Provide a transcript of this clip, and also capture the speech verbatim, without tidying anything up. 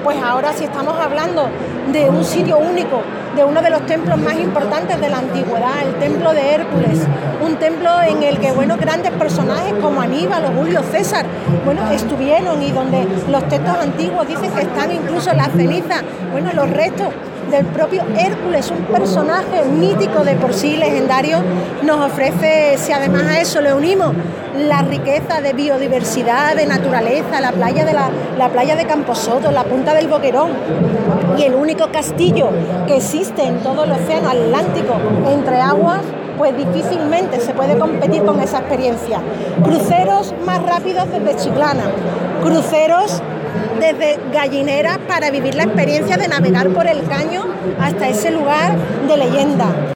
pues ahora si estamos hablando de un sitio único, de uno de los templos más importantes de la antigüedad, el templo de Hércules, un templo en el que, bueno, grandes personajes como Aníbal o Julio César, bueno, estuvieron, y donde los textos antiguos dicen que están incluso las cenizas, bueno, los restos del propio Hércules, un personaje mítico de por sí, legendario, nos ofrece, si además a eso le unimos la riqueza de biodiversidad, de naturaleza, la playa de la, la playa de Camposoto, la punta del Boquerón, y el único castillo que existe en todo el océano Atlántico entre aguas, pues difícilmente se puede competir con esa experiencia. Cruceros más rápidos desde Chiclana, cruceros desde Gallineras para vivir la experiencia de navegar por el caño hasta ese lugar de leyenda.